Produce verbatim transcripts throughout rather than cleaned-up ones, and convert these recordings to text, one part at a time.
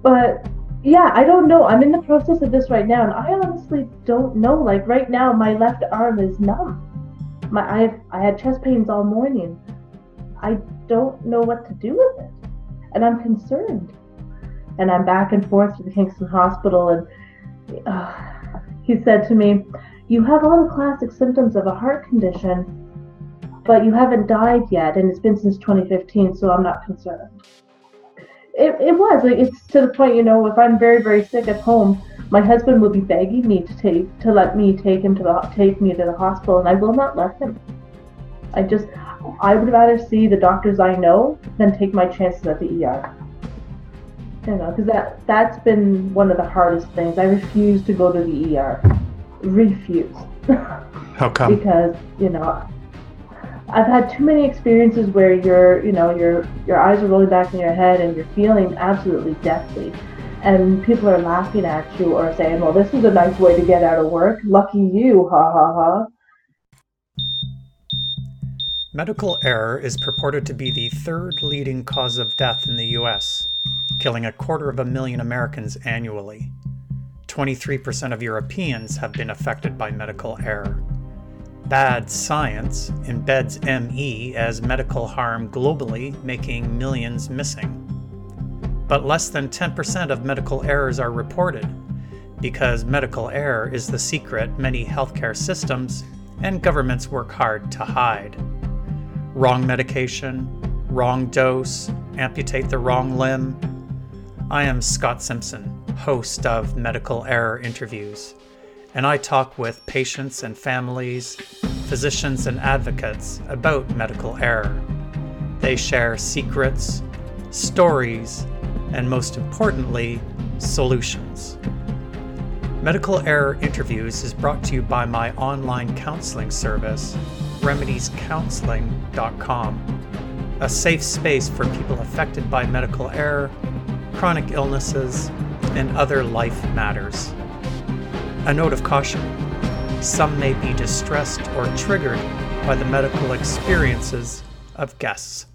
But yeah, I don't know. I'm in the process of this right now, and I honestly don't know. Like right now, my left arm is numb. My I I had chest pains all morning. I don't know what to do with it, and I'm concerned. And I'm back and forth to the Kingston Hospital, and uh, he said to me, "You have all the classic symptoms of a heart condition, but you haven't died yet, and it's been since twenty fifteen, so I'm not concerned." It, it was like, it's to the point, you know, if I'm very very sick at home, my husband will be begging me to take to let me take him to the take me to the hospital, and I will not let him. I just I would rather see the doctors I know than take my chances at the E R. You know, because that that's been one of the hardest things. I refuse to go to the E R. Refuse. How come? Because, you know, I've had too many experiences where you're, you know, your your eyes are rolling back in your head and you're feeling absolutely deathly, and people are laughing at you or saying, "Well, this is a nice way to get out of work. Lucky you, ha ha ha." Medical error is purported to be the third leading cause of death in the U S, killing a quarter of a million Americans annually. twenty-three percent of Europeans have been affected by medical error. Bad science embeds M E as medical harm globally, making millions missing. But less than ten percent of medical errors are reported, because medical error is the secret many healthcare systems and governments work hard to hide. Wrong medication, wrong dose, amputate the wrong limb. I am Scott Simpson, host of Medical Error Interviews, and I talk with patients and families, physicians and advocates about medical error. They share secrets, stories, and most importantly, solutions. Medical Error Interviews is brought to you by my online counseling service, remedies counseling dot com, a safe space for people affected by medical error, chronic illnesses, and other life matters. A note of caution: some may be distressed or triggered by the medical experiences of guests.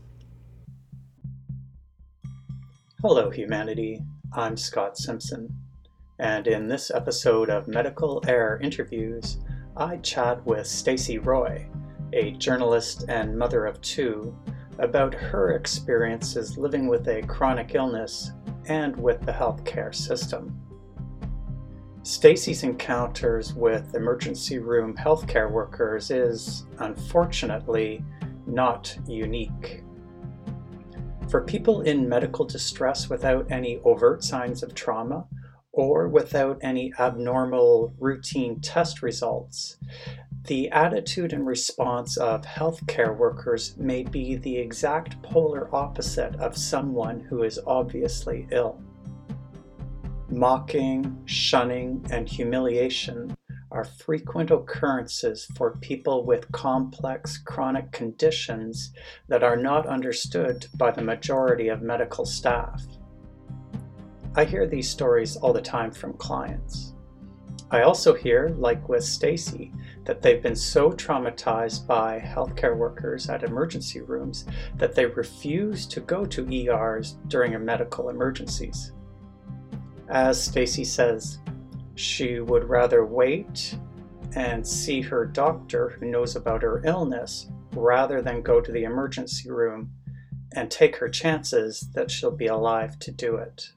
Hello, humanity. I'm Scott Simpson, and in this episode of Medical Error Interviews, I chat with Stacey Roy, a journalist and mother of two, about her experiences living with a chronic illness and with the healthcare system. Stacey's encounters with emergency room healthcare workers is, unfortunately, not unique. For people in medical distress without any overt signs of trauma or without any abnormal routine test results, the attitude and response of healthcare workers may be the exact polar opposite of someone who is obviously ill. Mocking, shunning, and humiliation are frequent occurrences for people with complex chronic conditions that are not understood by the majority of medical staff. I hear these stories all the time from clients. I also hear, like with Stacey, that they've been so traumatized by healthcare workers at emergency rooms that they refuse to go to E Rs during medical emergencies. As Stacey says, she would rather wait and see her doctor who knows about her illness rather than go to the emergency room and take her chances that she'll be alive to do it.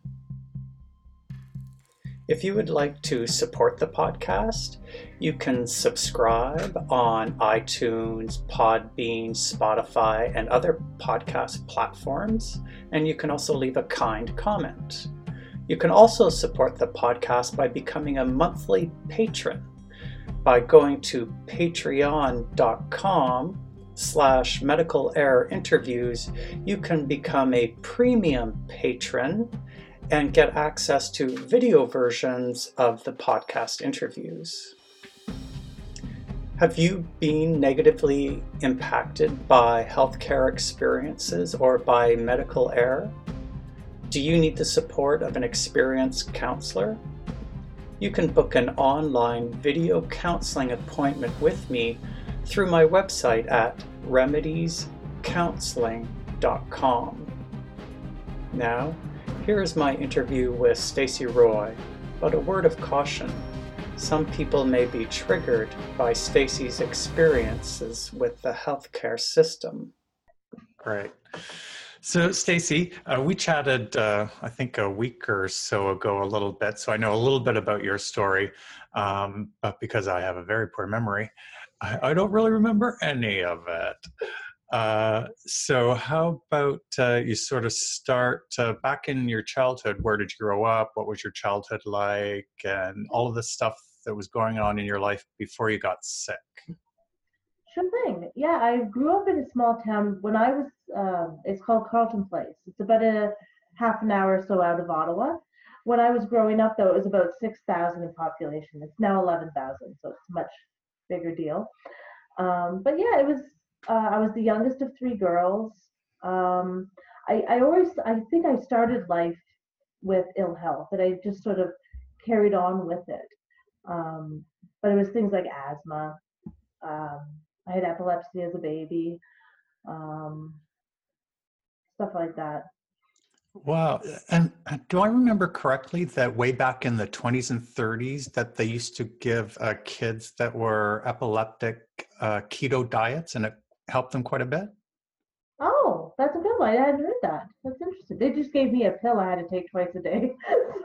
If you would like to support the podcast, you can subscribe on iTunes, Podbean, Spotify, and other podcast platforms, and you can also leave a kind comment. You can also support the podcast by becoming a monthly patron by going to patreon.com slash medical error interviews. You can become a premium patron and get access to video versions of the podcast interviews. Have you been negatively impacted by healthcare experiences or by medical error? Do you need the support of an experienced counselor? You can book an online video counseling appointment with me through my website at remedies counseling dot com. Now, Here is my interview with Stacey Roy, but a word of caution. Some people may be triggered by Stacey's experiences with the healthcare system. Great. So, Stacey, uh, we chatted, uh, I think, a week or so ago, a little bit. So I know a little bit about your story, um, but because I have a very poor memory, I, I don't really remember any of it. Uh, so how about uh, you sort of start uh, back in your childhood? Where did you grow up? What was your childhood like? And all of the stuff that was going on in your life before you got sick. Sure thing. Yeah, I grew up in a small town. When I was, um, it's called Carleton Place. It's about a half an hour or so out of Ottawa. When I was growing up, though, it was about six thousand in population. It's now eleven thousand, so it's a much bigger deal. Um, but yeah, it was. Uh, I was the youngest of three girls. Um, I, I always, I think I started life with ill health, and I just sort of carried on with it. Um, but it was things like asthma. Um, I had epilepsy as a baby, um, stuff like that. Wow. And do I remember correctly that way back in the twenties and thirties that they used to give uh, kids that were epileptic uh, keto diets, and it helped them quite a bit? Oh, that's a good one. I hadn't heard that. That's interesting. They just gave me a pill I had to take twice a day.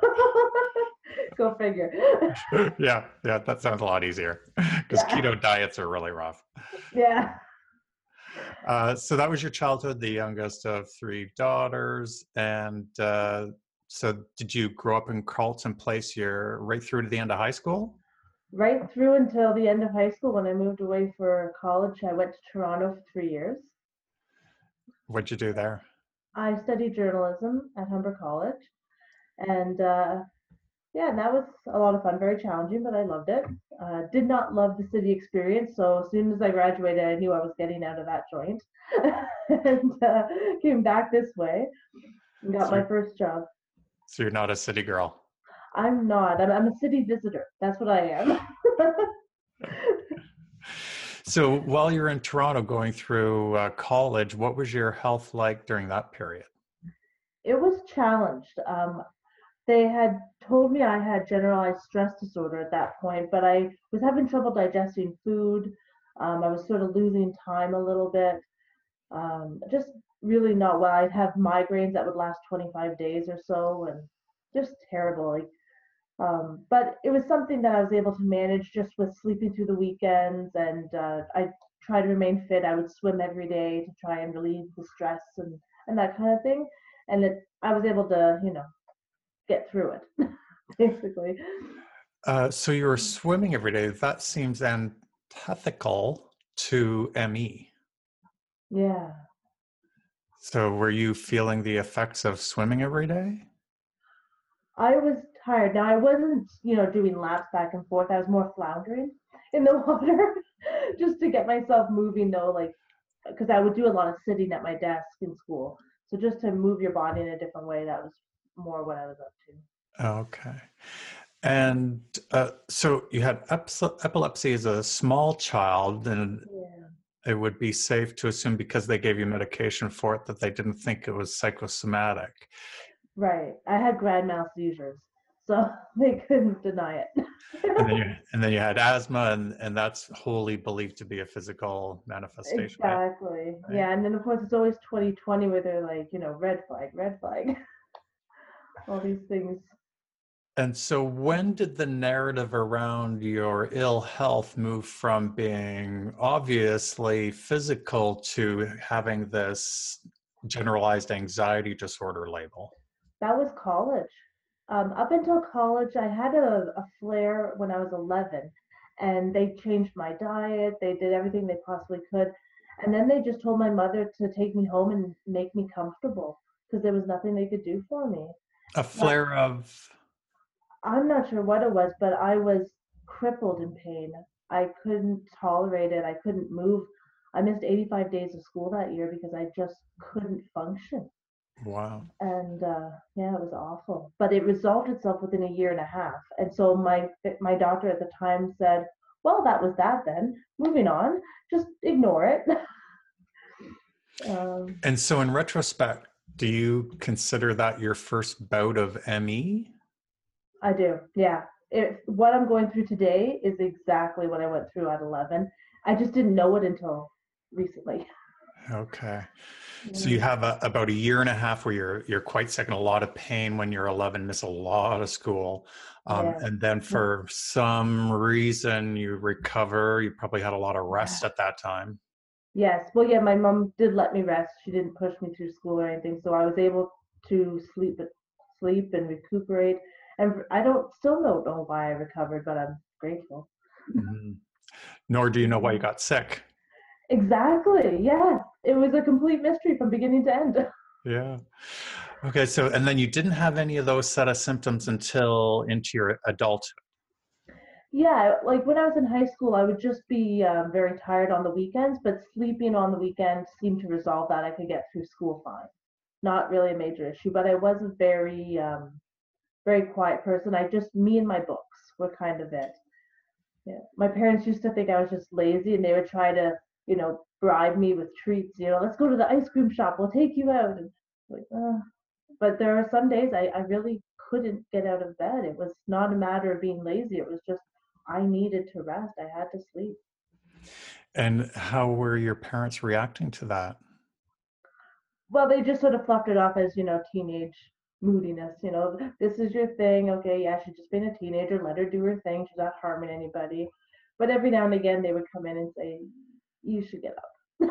Go figure. yeah, yeah, that sounds a lot easier because Yeah. keto diets are really rough. Yeah. Uh, so that was your childhood, the youngest of three daughters. And uh, so did you grow up in Carleton Place you're right through to the end of high school? Right through until the end of high school. When I moved away for college, I went to Toronto for three years. What'd you do there? I studied journalism at Humber College. And uh, yeah, and that was a lot of fun, very challenging, but I loved it. Uh, did not love the city experience, so as soon as I graduated, I knew I was getting out of that joint, and uh, came back this way and got So, my first job. so you're not a city girl? I'm not. I'm, I'm a city visitor. That's what I am. So while you're in Toronto going through uh, college, what was your health like during that period? It was challenged. Um, they had told me I had generalized stress disorder at that point, but I was having trouble digesting food. Um, I was sort of losing time a little bit. Um, just really not well. I'd have migraines that would last twenty-five days or so, and just terrible. Like, um, but it was something that I was able to manage just with sleeping through the weekends, and uh, I try to remain fit. I would swim every day to try and relieve the stress and and that kind of thing, and it, I was able to, you know, get through it, basically. Uh, so you were swimming every day. That seems antithetical to M E. Yeah. So were you feeling the effects of swimming every day? I was tired. Now I wasn't, you know, doing laps back and forth. I was more floundering in the water just to get myself moving though, like, because I would do a lot of sitting at my desk in school. So just to move your body in a different way, that was more what I was up to. Okay. And uh, so you had epilepsy as a small child, and Yeah. it would be safe to assume because they gave you medication for it that they didn't think it was psychosomatic. Right. I had grand mal seizures, so they couldn't deny it. and, then you, and then you had asthma, and, and that's wholly believed to be a physical manifestation. Exactly. Right? Yeah, and then of course it's always twenty twenty where they're like, you know, red flag, red flag. All these things. And so when did the narrative around your ill health move from being obviously physical to having this generalized anxiety disorder label? That was college. Um, up until college, I had a, a flare when I was eleven, and they changed my diet. They did everything they possibly could. And then they just told my mother to take me home and make me comfortable because there was nothing they could do for me. A flare but, of... I'm not sure what it was, but I was crippled in pain. I couldn't tolerate it. I couldn't move. I missed eighty-five days of school that year because I just couldn't function. Wow. And uh, yeah, it was awful. But it resolved itself within a year and a half. And so my my doctor at the time said, well, that was that then. Moving on. Just ignore it. um, and so in retrospect, Do you consider that your first bout of M E? I do, yeah. It, what I'm going through today is exactly what I went through at eleven. I just didn't know it until recently. Okay. So you Yeah. have a, about a year and a half where you're you're quite sick and a lot of pain when you're eleven, miss a lot of school, um, Yeah. and then for some reason you recover. You probably had a lot of Yeah. rest at that time. Yes. Well, yeah, my mom did let me rest. She didn't push me through school or anything, so I was able to sleep sleep and recuperate. And I don't still don't know why I recovered, but I'm grateful. Hmm. Nor do you know why you Mhm. got sick. Exactly. Yes. It was a complete mystery from beginning to end. Yeah. Okay. So, and then you didn't have any of those set of symptoms until into your adulthood. Yeah, like when I was in high school, I would just be um, very tired on the weekends, but sleeping on the weekend seemed to resolve that. I could get through school fine. Not really a major issue, but I was a very, um, very quiet person. I just, me and my books were kind of it. Yeah. My parents used to think I was just lazy and they would try to, you know, bribe me with treats. You know, let's go to the ice cream shop. We'll take you out. And like, uh. But there are some days I, I really couldn't get out of bed. It was not a matter of being lazy. It was just I needed to rest. I had to sleep. And how were your parents reacting to that? Well, they just sort of fluffed it off as, you know, teenage moodiness. You know, this is your thing. Okay, yeah, she's just being a teenager. Let her do her thing. She's not harming anybody. But every now and again, they would come in and say, you should get up.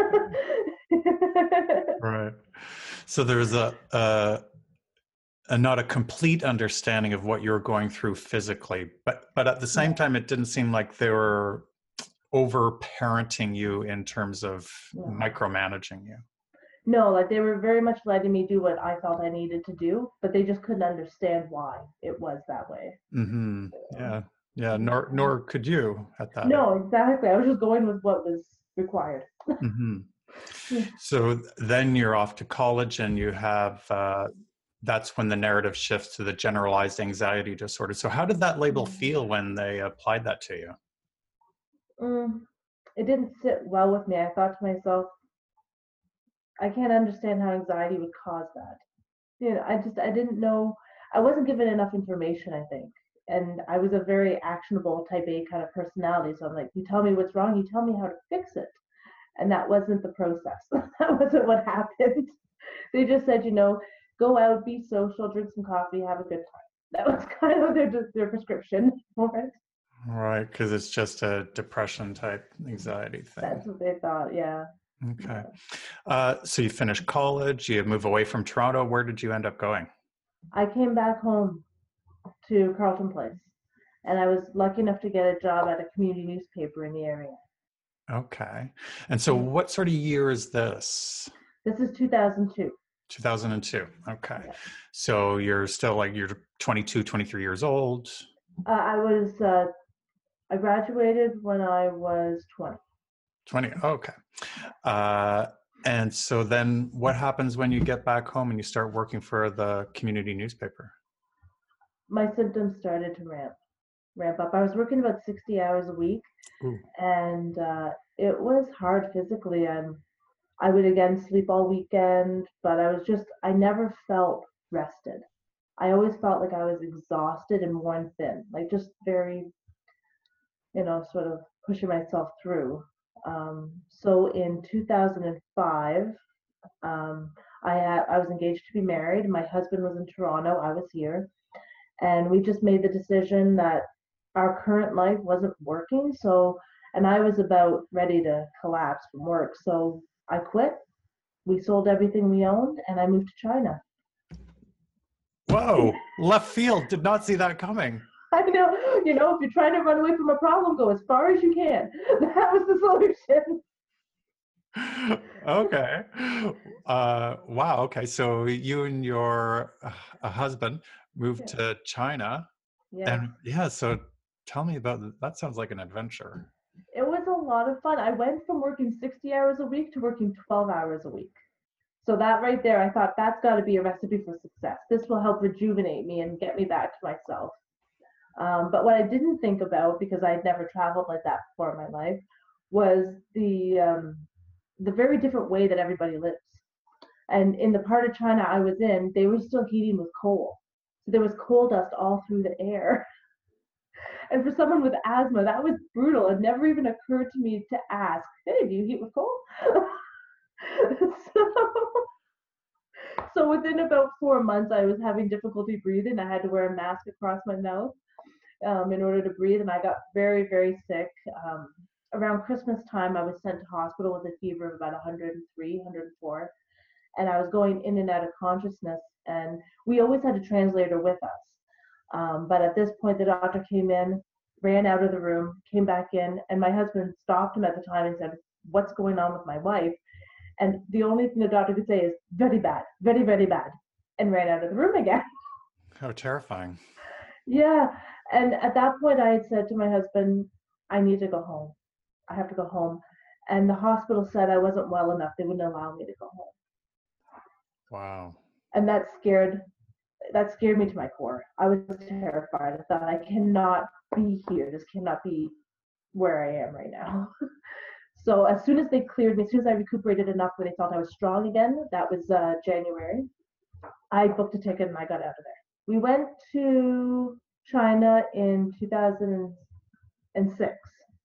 Right. So there's a, a, a not a complete understanding of what you're going through physically, but but at the same Yeah, time, it didn't seem like they were over parenting you in terms of no. micromanaging you. No, like they were very much letting me do what I felt I needed to do, but they just couldn't understand why it was that way. Hmm. So, Yeah. Yeah. Nor yeah. nor could you at that age. No, exactly. I was just going with what was required. Hmm. Yeah. So then you're off to college, and you have uh, that's when the narrative shifts to the generalized anxiety disorder. So how did that label feel when they applied that to you? Mm, it didn't sit well with me. I thought to myself, I can't understand how anxiety would cause that. You know, I just I didn't know. I wasn't given enough information, I think. And I was a very actionable type A kind of personality. So I'm like, you tell me what's wrong, you tell me how to fix it. And that wasn't the process. That wasn't what happened. They just said, you know, go out, be social, drink some coffee, have a good time. That was kind of their their prescription for it. Right, because it's just a depression type anxiety That's thing. what they thought. Yeah. Okay. Yeah. Uh, so you finished college, you move away from Toronto. Where did you end up going? I came back home to Carleton Place, and I was lucky enough to get a job at a community newspaper in the area. Okay. And so Yeah. what sort of year is this? This is two thousand two. two thousand two. Okay. Yeah. So you're still like you're twenty-two, twenty-three years old. Uh, I was uh, I graduated when I was twenty. twenty. Okay. Uh, and so then what happens when you get back home and you start working for the community newspaper? My symptoms started to ramp ramp up. I was working about sixty hours a week, Ooh. and uh, it was hard physically. And I would again sleep all weekend, but I was just I never felt rested. I always felt like I was exhausted and worn thin, like just very, you know, sort of pushing myself through. Um, so in two thousand five, um, I had, I was engaged to be married. My husband was in Toronto. I was here, and we just made the decision that our current life wasn't working. So, and I was about ready to collapse from work. So I quit. We sold everything we owned, and I moved to China. Whoa, left field. Did not see that coming. I know, you know, if you're trying to run away from a problem, go as far as you can. That was the solution. Okay. Uh, wow. Okay. So you and your uh, husband moved Yeah. to China. Yes. And yeah, so tell me about that. That sounds like an adventure. It was a lot of fun. I went from working sixty hours a week to working twelve hours a week. So that right there, I thought that's got to be a recipe for success. This will help rejuvenate me and get me back to myself. Um, but what I didn't think about, because I'd never traveled like that before in my life, was the um, the very different way that everybody lives. And in the part of China I was in, they were still heating with coal. So there was coal dust all through the air. And for someone with asthma, that was brutal. It never even occurred to me to ask, hey, do you heat with coal? so, so within about four months, I was having difficulty breathing. I had to wear a mask across my mouth um, in order to breathe, and I got very, very sick. Um, around Christmas time, I was sent to hospital with a fever of about one hundred three, one hundred four, and I was going in and out of consciousness, and we always had a translator with us. Um, but at this point, the doctor came in, ran out of the room, came back in, and my husband stopped him at the time and said, what's going on with my wife? And the only thing the doctor could say is, very bad, very, very bad, and ran out of the room again. How terrifying. Yeah. And at that point, I had said to my husband, I need to go home. I have to go home. And the hospital said I wasn't well enough. They wouldn't allow me to go home. Wow. And that scared that scared me to my core. I was terrified. I thought, I cannot be here. This cannot be where I am right now. So as soon as they cleared me, as soon as I recuperated enough where they felt I was strong again, that was uh, January, I booked a ticket and I got out of there. We went to China in two thousand six.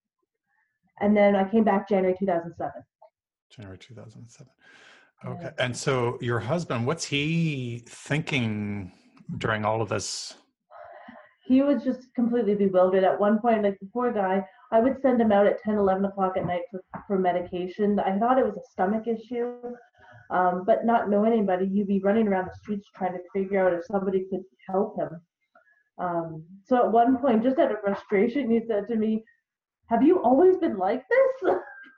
And then I came back January two thousand seven. January two thousand seven. Okay. And so your husband, what's he thinking during all of this? He was just completely bewildered. At one point, like the poor guy, I would send him out at ten, eleven o'clock at night for, for medication. I thought it was a stomach issue, um, but not knowing anybody, you'd be running around the streets trying to figure out if somebody could help him. Um, so at one point, just out of frustration, he said to me, have you always been like this?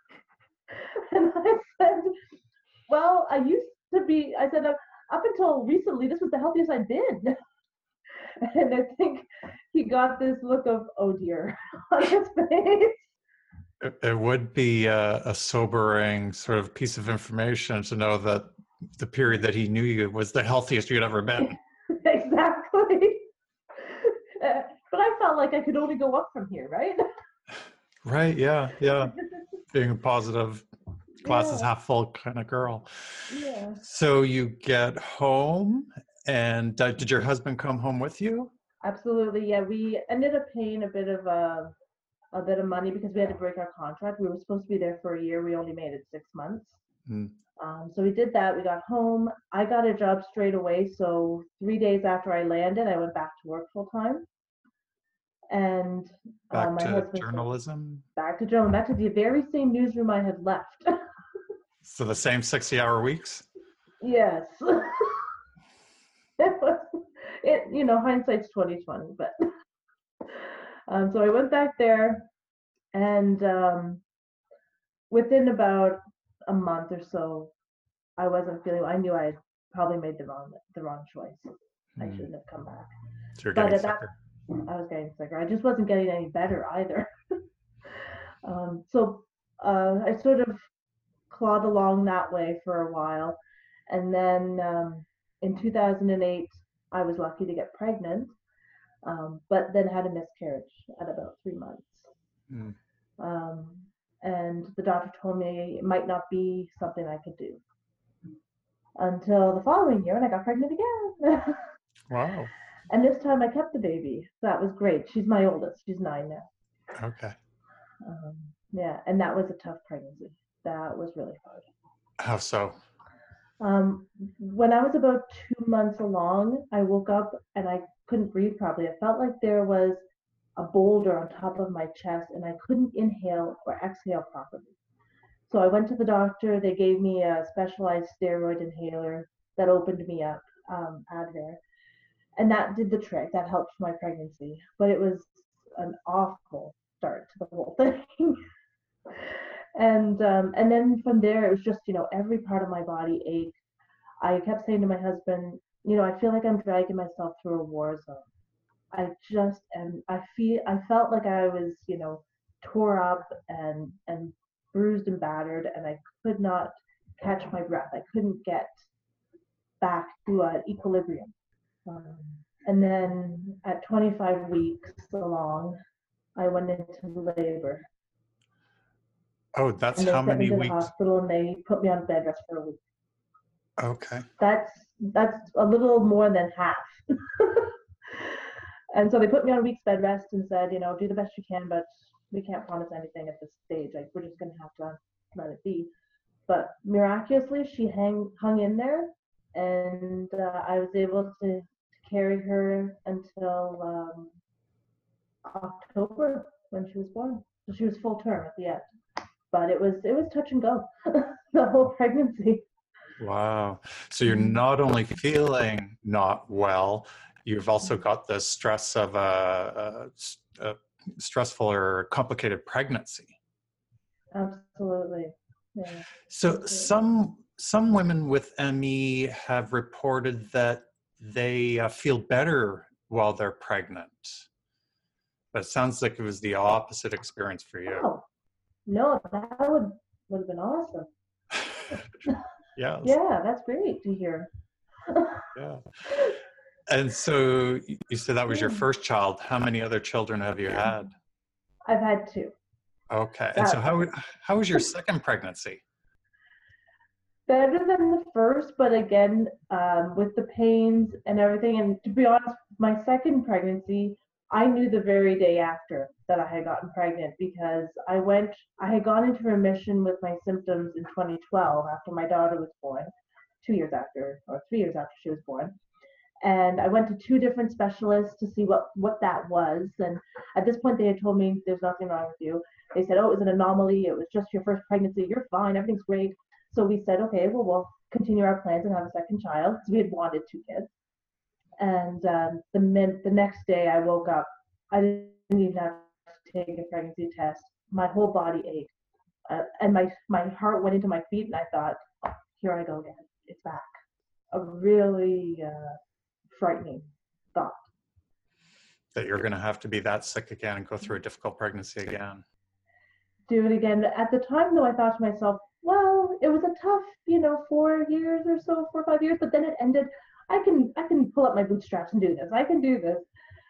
And I said, well, I used to be, I said, up until recently, this was the healthiest I'd been. And I think he got this look of, oh dear, on his face. It, it would be a, a sobering sort of piece of information to know that the period that he knew you was the healthiest you'd ever been. Exactly. Uh, but I felt like I could only go up from here, right? Right, yeah, yeah. Being a positive, glass is Yeah. half full kind of girl. Yeah. So you get home, and uh, did your husband come home with you? Absolutely, yeah. We ended up paying a bit of a, a bit of money because we had to break our contract. We were supposed to be there for a year. We only made it six months. Mm. Um, so we did that. We got home. I got a job straight away. So three days after I landed, I went back to work full time. And Back uh, my to husband journalism? back to journalism, back to the very same newsroom I had left. So the same sixty-hour weeks? Yes. It was, it, you know, hindsight's twenty twenty, but um, so I went back there, and um, within about a month or so, I wasn't feeling. I knew I had probably made the wrong the wrong choice. I Mm. shouldn't have come back. So you're But getting at that, sicker. I was getting sicker. I just wasn't getting any better either. um, so uh, I sort of clawed along that way for a while, and then um, in two thousand eight, I was lucky to get pregnant, um, but then had a miscarriage at about three months. Mm. Um, and the doctor told me it might not be something I could do until the following year, and I got pregnant again. Wow. And this time I kept the baby. That was great. She's my oldest. She's nine now. Okay. Um, yeah, and that was a tough pregnancy. That was really hard. How so? Um, when I was about two months along, I woke up and I couldn't breathe properly. I felt like there was a boulder on top of my chest and I couldn't inhale or exhale properly. So I went to the doctor. They gave me a specialized steroid inhaler that opened me up, um, Advair. And that did the trick. That helped my pregnancy. But it was an awful start to the whole thing. And um, and then from there, it was just, you know, every part of my body ached. I kept saying to my husband, you know, I feel like I'm dragging myself through a war zone. I just am. I feel. I felt like I was, you know, tore up and and bruised and battered, and I could not catch my breath. I couldn't get back to an equilibrium. Um, and then at twenty-five weeks along, I went into labor. Oh, that's And they how sent me many to the weeks? hospital and they put me on bed rest for a week. Okay. That's that's a little more than half. And so they put me on a week's bed rest and said, you know, do the best you can, but we can't promise anything at this stage. Like, we're just going to have to let it be. But miraculously, she hang, hung in there, and uh, I was able to, to carry her until um, October when she was born. So she was full term at the end. But it was it was touch and go the whole pregnancy. Wow. So you're not only feeling not well, you've also got the stress of a, a, a stressful or complicated pregnancy. Absolutely. Yeah. So Absolutely. some some women with M E have reported that they uh, feel better while they're pregnant. But it sounds like it was the opposite experience for you. Oh, no, that would would have been awesome. Yes. Yeah, that's great to hear. Yeah. And so you said that was your first child. How many other children have you had? I've had two. Okay. And so how how was your second pregnancy? Better than the first, but again, um, with the pains and everything. And to be honest, my second pregnancy, I knew the very day after that I had gotten pregnant because I went, I had gone into remission with my symptoms in twenty twelve after my daughter was born, two years after, or three years after she was born. And I went to two different specialists to see what, what that was. And at this point, they had told me there's nothing wrong with you. They said, oh, it was an anomaly. It was just your first pregnancy. You're fine. Everything's great. So we said, okay, well, we'll continue our plans and have a second child because we had wanted two kids. And um, the min- the next day I woke up, I didn't even have to take a pregnancy test. My whole body ached, uh, and my my heart went into my feet, and I thought, oh, here I go again. It's back. A really uh, frightening thought. That you're going to have to be that sick again and go through a difficult pregnancy again. Do it again. At the time, though, I thought to myself, well, it was a tough, you know, four years or so, four or five years, but then it ended. I can, I can pull up my bootstraps and do this. I can do this.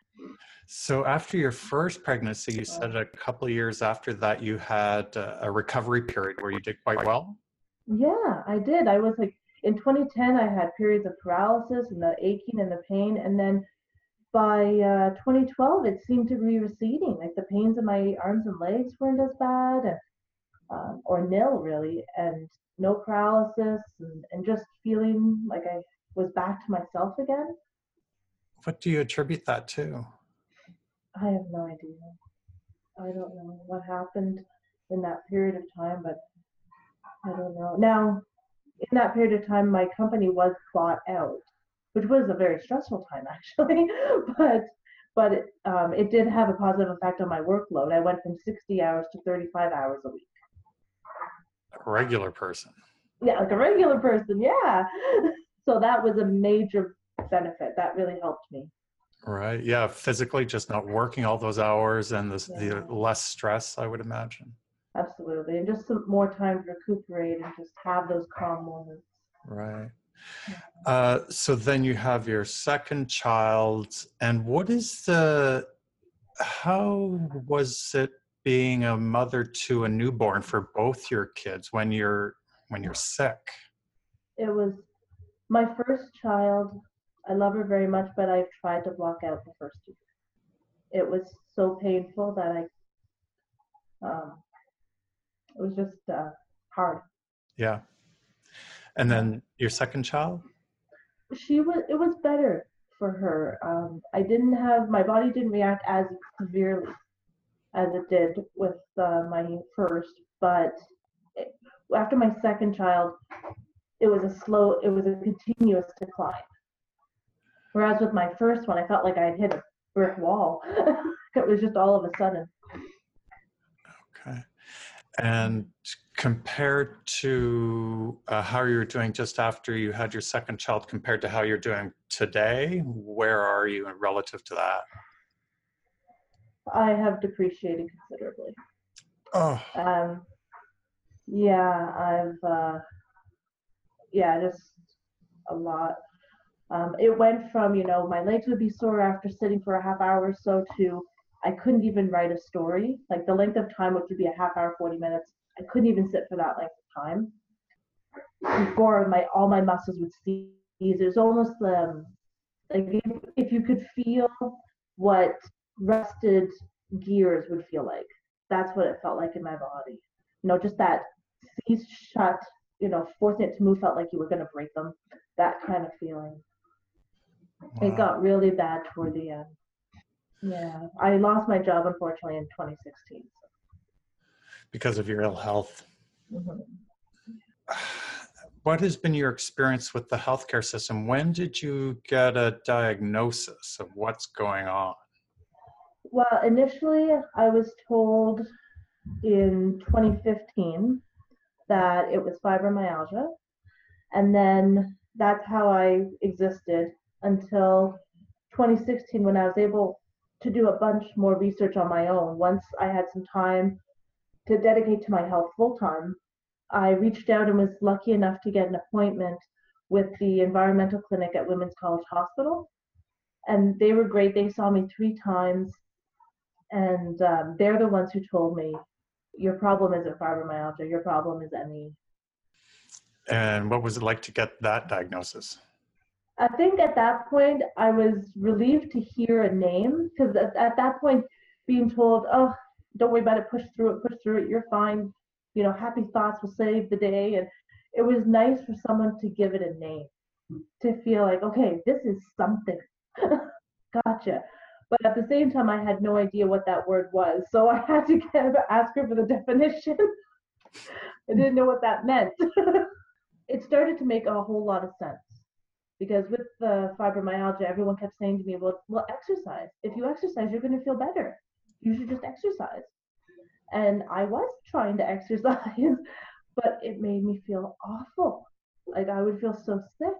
So after your first pregnancy, you said a couple of years after that, you had a recovery period where you did quite well? Yeah, I did. I was like, in twenty ten, I had periods of paralysis and the aching and the pain. And then by uh, twenty twelve, it seemed to be receding. Like the pains in my arms and legs weren't as bad, and, um, or nil really, and no paralysis, and, and just feeling like I was back to myself again. What do you attribute that to? I have no idea. I don't know what happened in that period of time, but I don't know. Now, in that period of time, my company was bought out, which was a very stressful time actually, but but it, um, it did have a positive effect on my workload. I went from sixty hours to thirty-five hours a week. A regular person. Yeah, like a regular person, yeah. So that was a major benefit. That really helped me. Right. Yeah. Physically, just not working all those hours and the, Yeah. the less stress, I would imagine. Absolutely. And just some more time to recuperate and just have those calm moments. Right. Uh, so then you have your second child. And what is the, how was it being a mother to a newborn for both your kids when you're, when you're sick? It was my first child. I love her very much, but I've tried to block out the first two. It was so painful that I, um, it was just uh, hard. Yeah. And then your second child? She was, it was better for her. Um, I didn't have, my body didn't react as severely as it did with uh, my first, but it, after my second child, it was a slow, it was a continuous decline. Whereas with my first one, I felt like I had hit a brick wall. It was just all of a sudden. Okay. And compared to uh, how you were doing just after you had your second child compared to how you're doing today, where are you relative to that? I have depreciated considerably. Oh. Um, yeah, I've, uh, yeah, just a lot. Um, it went from, you know, my legs would be sore after sitting for a half hour or so to I couldn't even write a story. Like the length of time, which would be a half hour, forty minutes, I couldn't even sit for that length of time. before my all my muscles would seize. It was almost um, like if, if you could feel what rusted gears would feel like. That's what it felt like in my body. You know, just that seized shut, you know, forcing it to move felt like you were going to break them. That kind of feeling. It Wow. got really bad toward the end. Yeah, I lost my job unfortunately in twenty sixteen. Because of your ill health. So. Mm-hmm. What has been your experience with the healthcare system? When did you get a diagnosis of what's going on? Well, initially I was told in twenty fifteen that it was fibromyalgia, and then that's how I existed until twenty sixteen when I was able to do a bunch more research on my own. Once I had some time to dedicate to my health full time, I reached out and was lucky enough to get an appointment with the environmental clinic at Women's College Hospital. And they were great. They saw me three times, and um, they're the ones who told me, your problem isn't fibromyalgia, your problem is M E. And what was it like to get that diagnosis? I think at that point I was relieved to hear a name, because at, at that point being told, oh, don't worry about it, push through it, push through it, you're fine, you know, happy thoughts will save the day. And it was nice for someone to give it a name, to feel like, okay, this is something. Gotcha. But at the same time, I had no idea what that word was. So I had to get, ask her for the definition. I didn't know what that meant. It started to make a whole lot of sense, because with the fibromyalgia, everyone kept saying to me, well, well, exercise. If you exercise, you're going to feel better. You should just exercise. And I was trying to exercise, but it made me feel awful. Like I would feel so sick,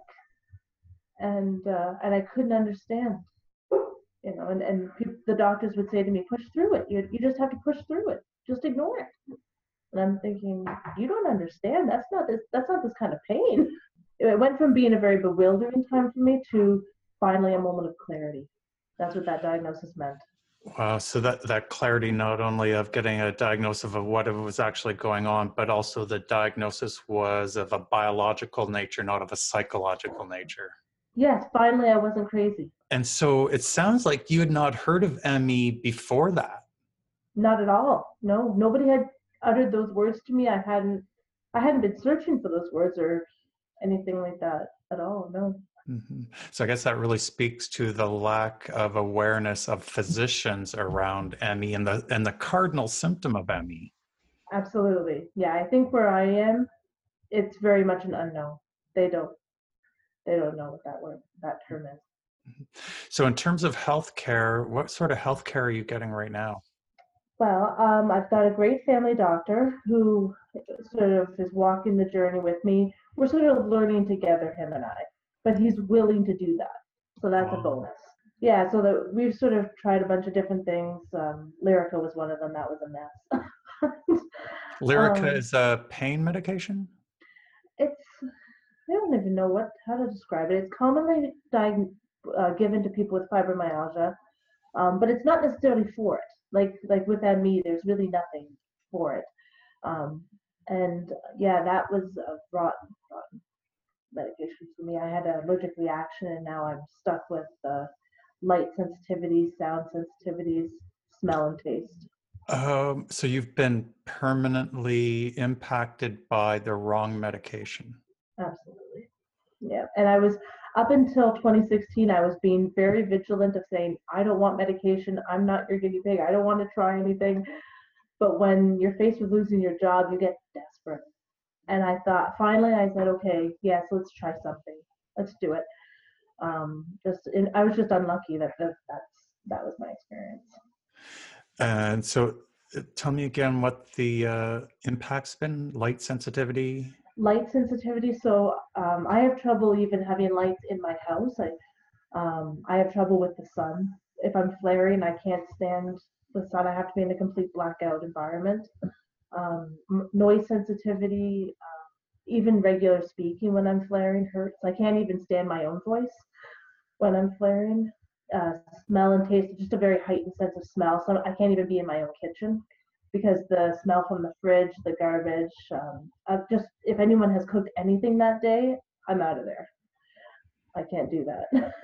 and uh, and I couldn't understand, you know. And and pe- the doctors would say to me, push through it. You you just have to push through it. Just ignore it. And I'm thinking, you don't understand. That's not this. That's not this kind of pain. It went from being a very bewildering time for me to finally a moment of clarity. That's what that diagnosis meant. Wow. So that, that clarity, not only of getting a diagnosis of what was actually going on, but also the diagnosis was of a biological nature, not of a psychological nature. Yes, finally I wasn't crazy. And so it sounds like you had not heard of M E before that. Not at all. No, nobody had uttered those words to me. I hadn't I hadn't been searching for those words or anything like that at all. No. Mm-hmm. So I guess that really speaks to the lack of awareness of physicians around M E and the and the cardinal symptom of M E. Absolutely. Yeah, I think where I am, it's very much an unknown. They don't they don't know what that word that term is. So in terms of healthcare, what sort of healthcare are you getting right now? Well, um, I've got a great family doctor who sort of is walking the journey with me. We're sort of learning together, him and I, but he's willing to do that. So that's a Wow. bonus. Yeah, so that we've sort of tried a bunch of different things. Um, Lyrica was one of them. That was a mess. Lyrica um, is a pain medication? it's I don't even know what how to describe it. It's commonly diag- uh, given to people with fibromyalgia, um, but it's not necessarily for it. Like like with M E, there's really nothing for it. Um, and yeah, that was a rotten, rotten medication for me. I had an allergic reaction, and now I'm stuck with uh, light sensitivities, sound sensitivities, smell and taste. Um, so you've been permanently impacted by the wrong medication. Absolutely. Yeah. And I was up until twenty sixteen, I was being very vigilant of saying, I don't want medication. I'm not your guinea pig. I don't want to try anything. But when you're faced with losing your job, you get desperate. And I thought, finally, I said, okay, yes, let's try something. Let's do it. Um, just, and I was just unlucky that, that that's that was my experience. And so uh, tell me again what the uh, impact's been, light sensitivity. Light sensitivity. So um, I have trouble even having lights in my house. I um, I have trouble with the sun. If I'm flaring, I can't stand the sun. I have to be in a complete blackout environment. Um, noise sensitivity, uh, even regular speaking when I'm flaring hurts. I can't even stand my own voice when I'm flaring. Uh, smell and taste, just a very heightened sense of smell. So I can't even be in my own kitchen. because the smell from the fridge, the garbage, um, uh, just if anyone has cooked anything that day, I'm out of there. I can't do that.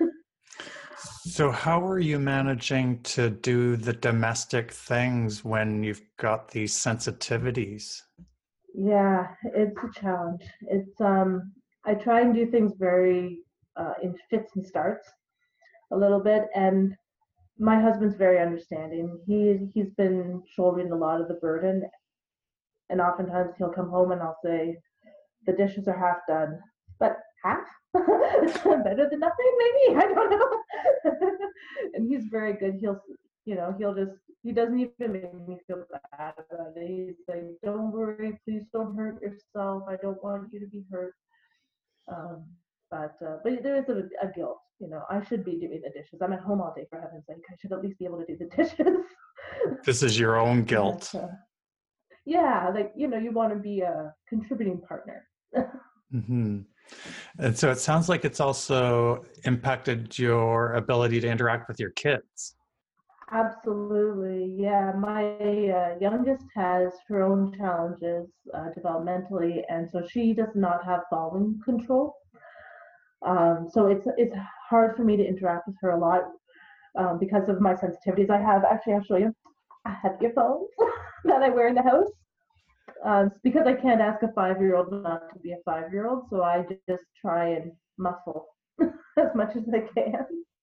So, how are you managing to do the domestic things when you've got these sensitivities? Yeah, it's a challenge. It's um, I try and do things very uh, in fits and starts a little bit, and my husband's very understanding. He he's been shouldering a lot of the burden, and oftentimes he'll come home and I'll say the dishes are half done, but half better than nothing, maybe, I don't know. And he's very good. He'll, you know, he'll just he doesn't even make me feel bad about it. He's like, don't worry, please don't hurt yourself. I don't want you to be hurt. Um, but uh, but there is a, a guilt. You know, I should be doing the dishes. I'm at home all day, for heaven's sake. I should at least be able to do the dishes. This is your own guilt. But, uh, yeah, like, you know, you want to be a contributing partner. Mm-hmm. And so it sounds like it's also impacted your ability to interact with your kids. Absolutely, yeah. My uh, youngest has her own challenges uh, developmentally, and so she does not have volume control. Um, so it's it's hard for me to interact with her a lot um, because of my sensitivities. I have actually, I'll show you. I have earphones that I wear in the house. Um, because I can't ask a five-year-old not to be a five-year-old, so I just try and muffle as much as I can.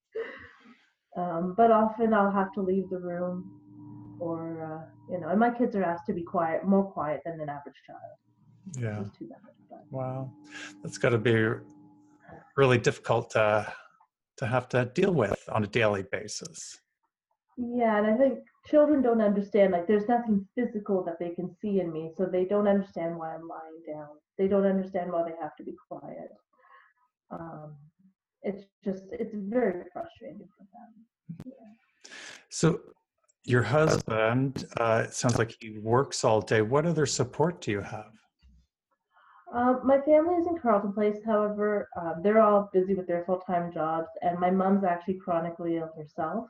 Um, but often I'll have to leave the room, or uh, you know, and my kids are asked to be quiet, more quiet than an average child. Yeah. It's too bad. But. Wow, that's got to be really difficult to to have to deal with on a daily basis. Yeah, and I think children don't understand, like there's nothing physical that they can see in me, so they don't understand why I'm lying down. They don't understand why they have to be quiet. Um, it's just, it's very frustrating for them. Yeah. So your husband, uh, it sounds like he works all day. What other support do you have? Uh, my family is in Carleton Place. However, uh, they're all busy with their full-time jobs, and my mom's actually chronically ill herself.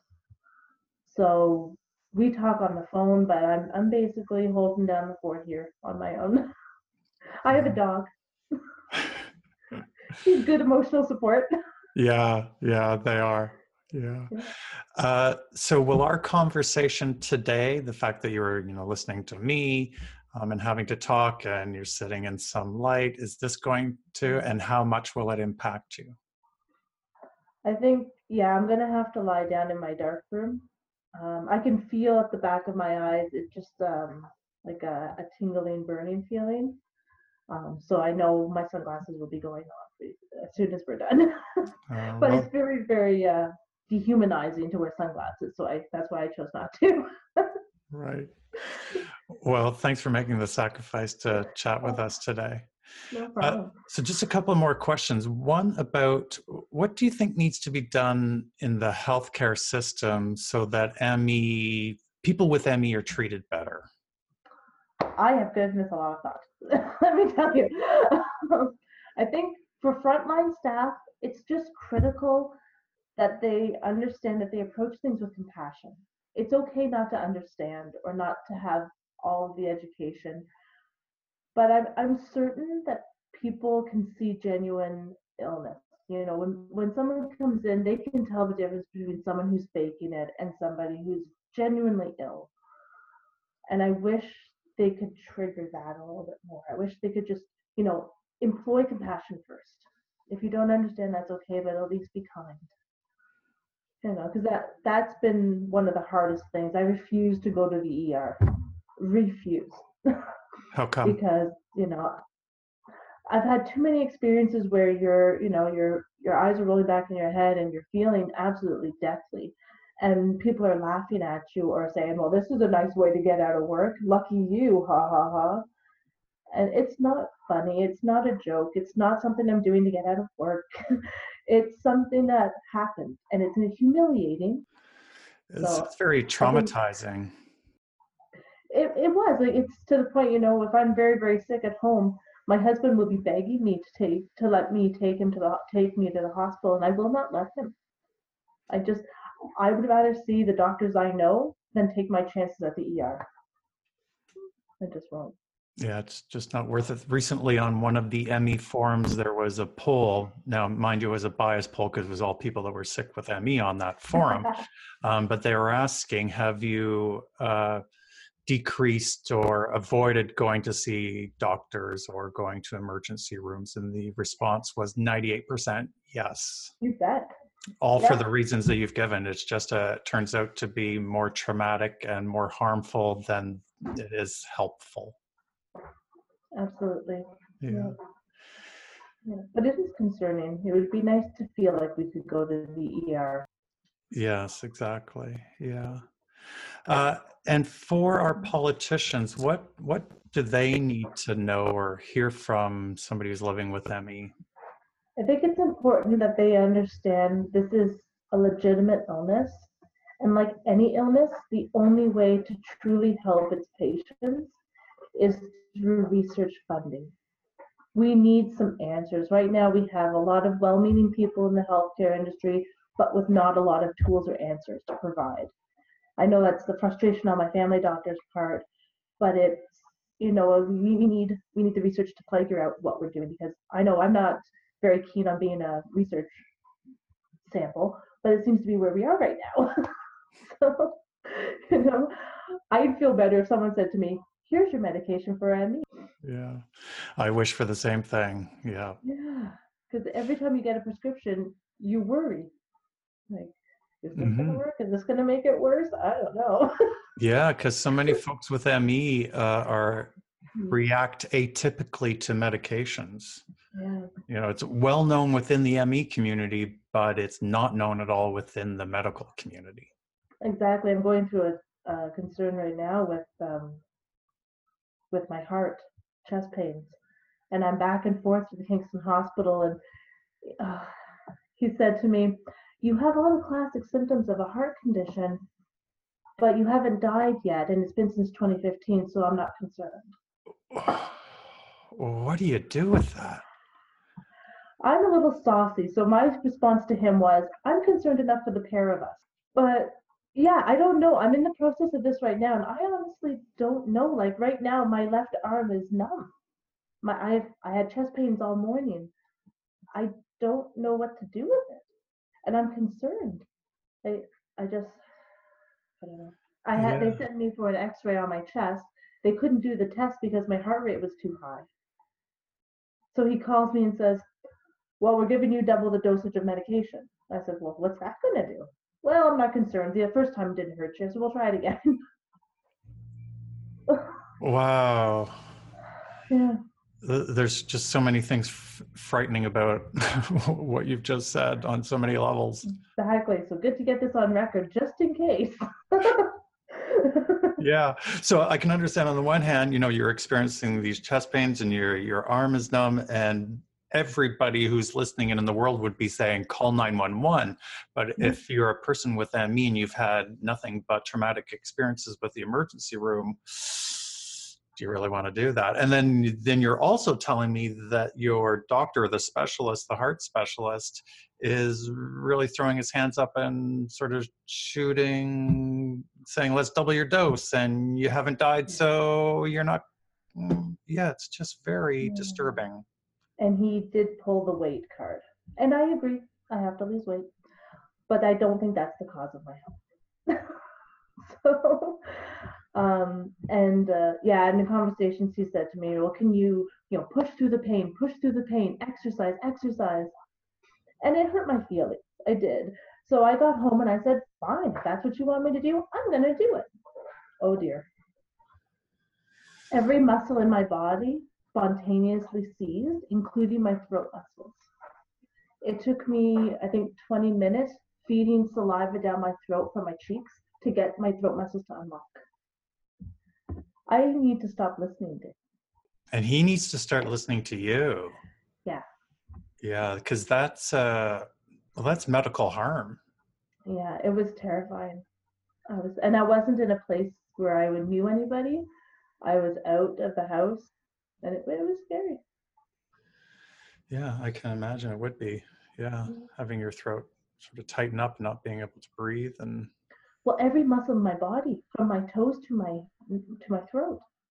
So we talk on the phone, but I'm I'm basically holding down the fort here on my own. I have a dog. She's good emotional support. Yeah, yeah, they are. Yeah. Uh, so will our conversation today, the fact that you're, you know, listening to me um, and having to talk and you're sitting in some light, is this going to, and how much will it impact you? I think, yeah, I'm gonna have to lie down in my dark room. Um, I can feel at the back of my eyes, it's just um, like a, a tingling, burning feeling. Um, so I know my sunglasses will be going off as soon as we're done. Uh, But well, it's very, very uh, dehumanizing to wear sunglasses, so I that's why I chose not to. right. Well, thanks for making the sacrifice to chat with us today. No Uh, problem. so just a couple more questions. One about what do you think needs to be done in the healthcare system so that M E, people with M E are treated better? I have given this a lot of thought. Let me tell you. I think for frontline staff, it's just critical that they understand that they approach things with compassion. It's okay not to understand or not to have all of the education, but I'm, I'm certain that people can see genuine illness. You know, when, when someone comes in, they can tell the difference between someone who's faking it and somebody who's genuinely ill. And I wish they could trigger that a little bit more. I wish they could just, you know, employ compassion first. If you don't understand, that's okay, but at least be kind. You know, because that that's been one of the hardest things. I refuse to go to the E R. Refuse. How come? Because, you know, I've had too many experiences where you're, you know, your your eyes are rolling back in your head and you're feeling absolutely deathly. And people are laughing at you or saying, well, this is a nice way to get out of work. Lucky you, ha ha ha. And it's not funny. It's not a joke. It's not something I'm doing to get out of work. It's something that happened and it's humiliating. It's, So it's very I think traumatizing. it, it was. Like, it's to the point, you know, if I'm very, very sick at home, my husband will be begging me to take to let me take him to the take me to the hospital, and I will not let him. I just I would rather see the doctors I know than take my chances at the E R. I just won't. Yeah, it's just not worth it. Recently, on one of the M E forums, there was a poll. Now, mind you, it was a biased poll because it was all people that were sick with M E on that forum. Um, but they were asking, have you uh, decreased or avoided going to see doctors or going to emergency rooms? And the response was ninety-eight percent yes. You bet. All Yeah. for the reasons that you've given. It's just a, it turns out to be more traumatic and more harmful than it is helpful. Absolutely. Yeah. Yeah. Yeah. But it is concerning. It would be nice to feel like we could go to the E R. Yes, exactly. Yeah. Uh, and for our politicians, what what do they need to know or hear from somebody who's living with M E? I think it's important that they understand this is a legitimate illness. And like any illness, the only way to truly help its patients is through research funding. We need some answers. Right now, we have a lot of well-meaning people in the healthcare industry, but with not a lot of tools or answers to provide. I know that's the frustration on my family doctor's part, but it's, you know, we, we need we need the research to figure out what we're doing, because I know I'm not very keen on being a research sample, but it seems to be where we are right now. So, you know, I'd feel better if someone said to me, here's your medication for M E. Yeah, I wish for the same thing. Yeah. Yeah, because every time you get a prescription, you worry. Like, is this mm-hmm. going to work? Is this going to make it worse? I don't know. Yeah, because so many folks with M E uh, are react atypically to medications. Yeah. You know, it's well known within the M E community, but it's not known at all within the medical community. Exactly. I'm going through a, a concern right now with um, with my heart, chest pains, and I'm back and forth to the Kingston Hospital, and uh, he said to me, "You have all the classic symptoms of a heart condition, but you haven't died yet, and it's been since twenty fifteen, so I'm not concerned." What do you do with that? I'm a little saucy, so my response to him was, I'm concerned enough for the pair of us. But yeah, I don't know. I'm in the process of this right now, and I honestly don't know. Like right now, my left arm is numb. My I've I had chest pains all morning. I don't know what to do with it, and I'm concerned. I I just I don't know. I had yeah. They sent me for an X-ray on my chest. They couldn't do the test because my heart rate was too high. So he calls me and says, well, we're giving you double the dosage of medication. I said, well, what's that going to do? Well, I'm not concerned. The first time didn't hurt you, so we'll try it again. Wow. Yeah. There's just so many things f- frightening about what you've just said on so many levels. Exactly. So good to get this on record, just in case. Yeah. So I can understand on the one hand, you know, you're experiencing these chest pains and your your arm is numb, and everybody who's listening in, in the world would be saying, call nine one one. But mm-hmm. if you're a person with M E and you've had nothing but traumatic experiences with the emergency room, do you really want to do that? And then, then you're also telling me that your doctor, the specialist, the heart specialist, is really throwing his hands up and sort of shooting, saying, let's double your dose, and you haven't died, so you're not, yeah, it's just very mm. disturbing. And he did pull the weight card. And I agree, I have to lose weight. But I don't think that's the cause of my health. So, um, and uh, yeah, in the conversations he said to me, well, can you, you know, push through the pain, push through the pain, exercise, exercise. And it hurt my feelings. I did. So I got home and I said, fine, if that's what you want me to do, I'm going to do it. Oh dear. Every muscle in my body spontaneously seized, including my throat muscles. It took me, I think, twenty minutes feeding saliva down my throat from my cheeks to get my throat muscles to unlock. I need to stop listening to him. And he needs to start listening to you. Yeah. Yeah, because that's uh, well, that's medical harm. Yeah, it was terrifying. I was, and I wasn't in a place where I would knew anybody. I was out of the house, and it, it was scary. Yeah, I can imagine it would be. Yeah, mm-hmm. Having your throat sort of tighten up, not being able to breathe, and well, every muscle in my body, from my toes to my to my throat.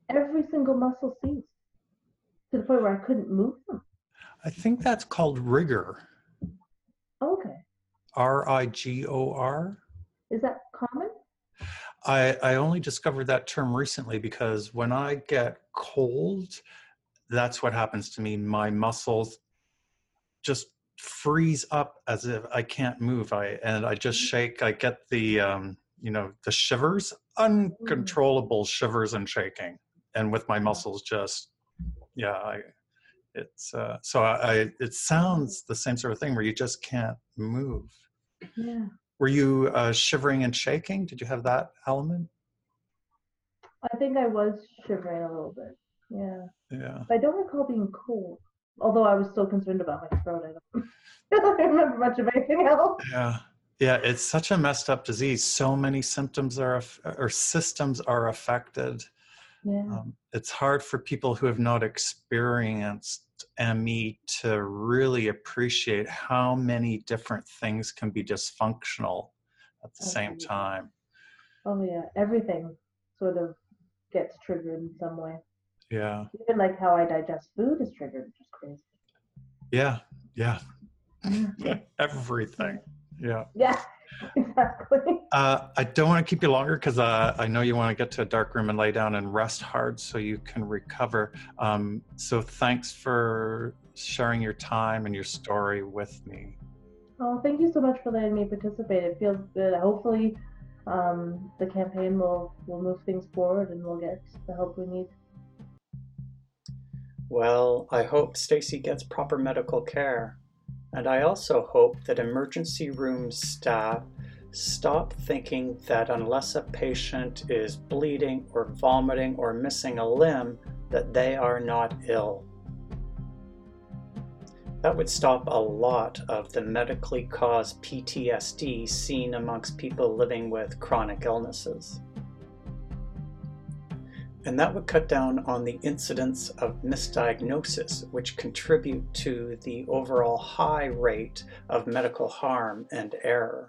Every single muscle seized to the point where I couldn't move them. I think that's called rigor. Okay. R I G O R. Is that common? I, I only discovered that term recently because when I get cold, that's what happens to me. My muscles just freeze up as if I can't move. I and I just shake. I get the um, you know, the shivers, uncontrollable shivers and shaking, and with my muscles just yeah. I it's uh, so I, I it sounds the same sort of thing where you just can't move. Yeah. Were you uh, shivering and shaking? Did you have that element? I think I was shivering a little bit. Yeah. Yeah. But I don't recall being cold. Although I was so concerned about my throat, I don't, I don't remember much of anything else. Yeah. Yeah. It's such a messed up disease. So many symptoms are, or systems are affected. Yeah. Um, it's hard for people who have not experienced M E to really appreciate how many different things can be dysfunctional at the Absolutely. same time. Oh yeah, everything sort of gets triggered in some way. Yeah. Even like how I digest food is triggered, which is crazy. Yeah. Yeah. Yeah. Everything. Yeah. Yeah, exactly. Uh, I don't want to keep you longer because uh, I know you want to get to a dark room and lay down and rest hard so you can recover. Um, so thanks for sharing your time and your story with me. Oh, thank you so much for letting me participate. It feels good. Hopefully, um, the campaign will will move things forward and we'll get the help we need. Well, I hope Stacy gets proper medical care. And I also hope that emergency room staff stop thinking that unless a patient is bleeding or vomiting or missing a limb, that they are not ill. That would stop a lot of the medically caused P T S D seen amongst people living with chronic illnesses. And that would cut down on the incidence of misdiagnosis, which contribute to the overall high rate of medical harm and error.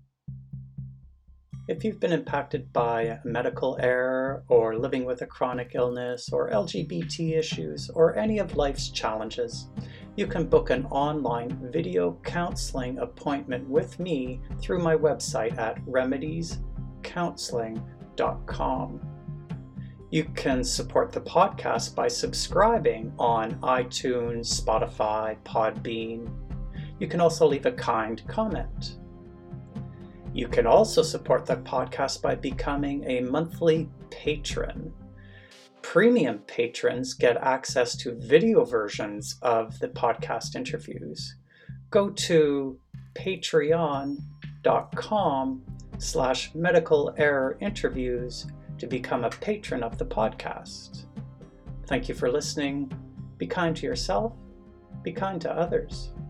If you've been impacted by medical error or living with a chronic illness or L G B T issues or any of life's challenges, you can book an online video counseling appointment with me through my website at remedies counseling dot com. You can support the podcast by subscribing on iTunes, Spotify, Podbean. You can also leave a kind comment. You can also support the podcast by becoming a monthly patron. Premium patrons get access to video versions of the podcast interviews. Go to patreon dot com slash medical error interviews to become a patron of the podcast. Thank you for listening. Be kind to yourself. Be kind to others.